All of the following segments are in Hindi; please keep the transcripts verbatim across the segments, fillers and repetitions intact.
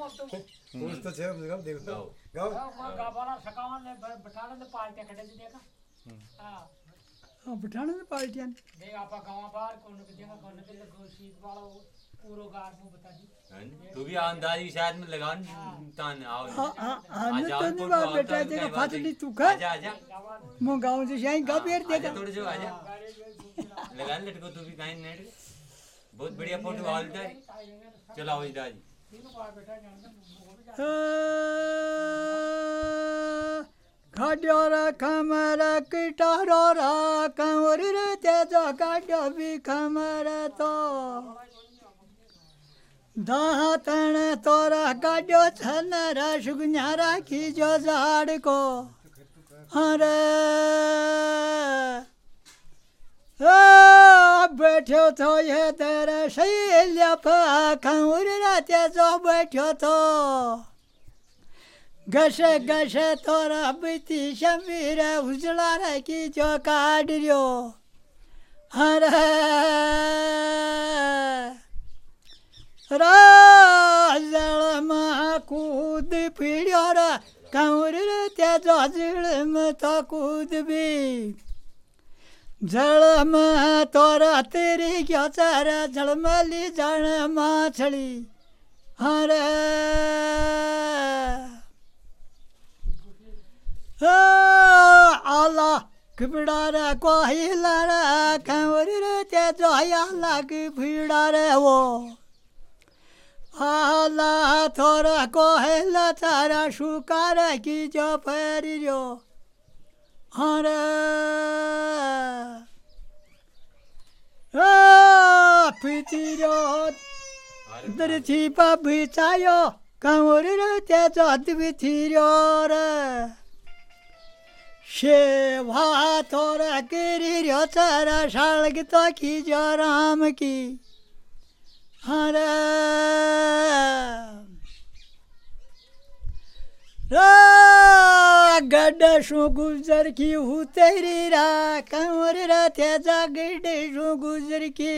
कुछ तो छे हम देखो गाओ गाओ गावाला सकावन ने बठाने ने पार्टी कटे दी देखा हां हां बठाने ने पार्टी देख आपा गांव बाहर कोन के देखा कोन के घोषित वाला पूरो गार मु बता दी तू भी अंदाजी शायद में लगान तान आओ हां हां तो नहीं बात बेटा देखा फाटली तू का आजा आजा मो गांव से यहीं का बेर देखा थोड़े जो आजा लगान लटको तू भी कहीं नेट बहुत बढ़िया फोटो आलता है चलो आओ इधर तीनों बार बेटा जान खाड्योरा खमरा किटारोरा कंवरी रे तेजा काड्यो भी खमरा तो दाहतन तोरा काड्यो छनरा सुगन्यारा की जो झाड़ को अरे बैठो तो ये तेरा शैल्या कंवरी रे तेजा बैठो तो गशे गशे तोरा बीती शमीर उजला रे की जो काट रियो अरे राजल में कूद पीड़ियो रे कंवरी रे तेजो जल में तो कूद भी जल में तोरा तेरी क्यों चारा जल में ली जान मछली अरे आला किबड़ा रे को हिला रे कंवरी रे तेजो आला की भीड़ा रे वो आला थोड़ा को हिला तारा शुकार की जो फेरियो अरे पितिरो दरथी पा बिचायो कंवरी रे तेजो दिविथिरो रे शेवा तोरा गिरी रो चारा शालग तो की जो राम की अरे गड्ढ शू गुजर की हूँ तेरी रा कंवरी रा तेजा गड्ढ शू गुजर की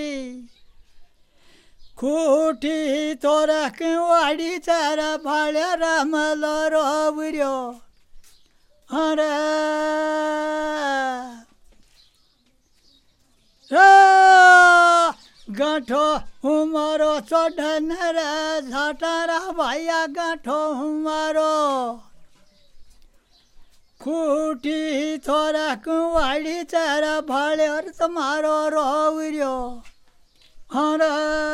खूटी तोरा कंवाड़ी चारा भाड़े राम लो रोवरियो अरे गांठो हमारो चढ़न रे झाटारा भैया गांठो हमारो खूटी थोड़ा कुंवाड़ी चारा भाड़े और तुम्हारो रोवरियो अरे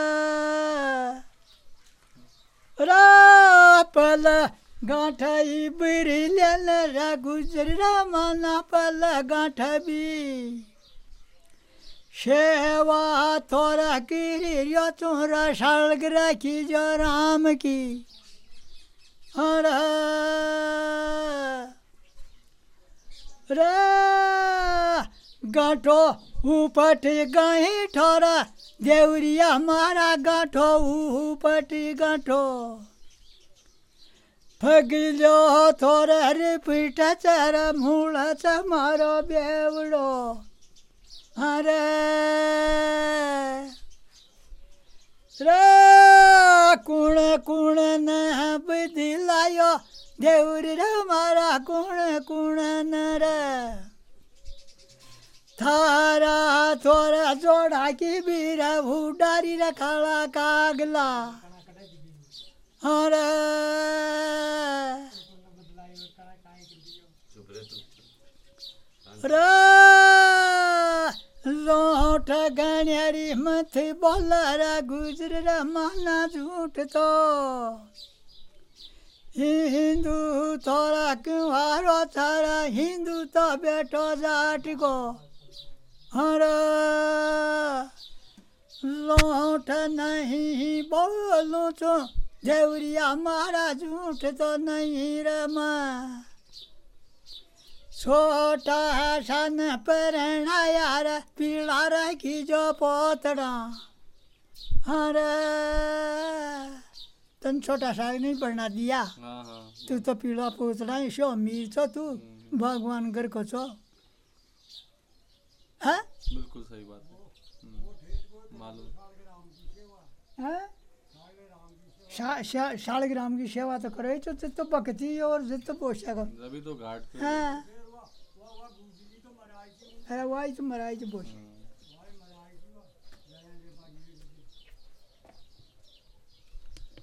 पल गांठी बिरी लेन रा गुजर मना पल गांठ भी शेवा थोड़ा गिरी यो चोरा शालग रखी जो राम की अरे रे गांठो ऊपटी गई ठोरा देवरिया मारा गांठो ऊपटी गांठो फगिलो थोड़ा रे पीठा चारा मूला चा मारो बेवड़ो अरे रे कुण कुण न बदिलायो देवरी रे मारा कुण कुण न रे थारा थोड़ा जोड़ा की बीरा भूडारी रे खाला कागला अरे रे लोट गणेरी मथ बोलरा गुजर माना झूठ तो हिंदू थोड़ा कुंवारो थारा हिंदू तो बेटो जाट को अरे लोट नहीं बोलू तो देवरिया मारा झूठ तो नहीं रे माँ छोटा सन परना यार पीला रखी जो पोतड़ा अरे तन छोटा सा नहीं पढ़ना दिया तू तो पीला पोतड़ा शो अमीर छो तू भगवान घर को छो है बिल्कुल सही बात है मालूम है शा, शा, शालिग्राम की सेवा तो करे तो जित तो भक्ति और जित तो पोषक अभी तो घाट पे हाँ अरे वही तो मराई तो पोषक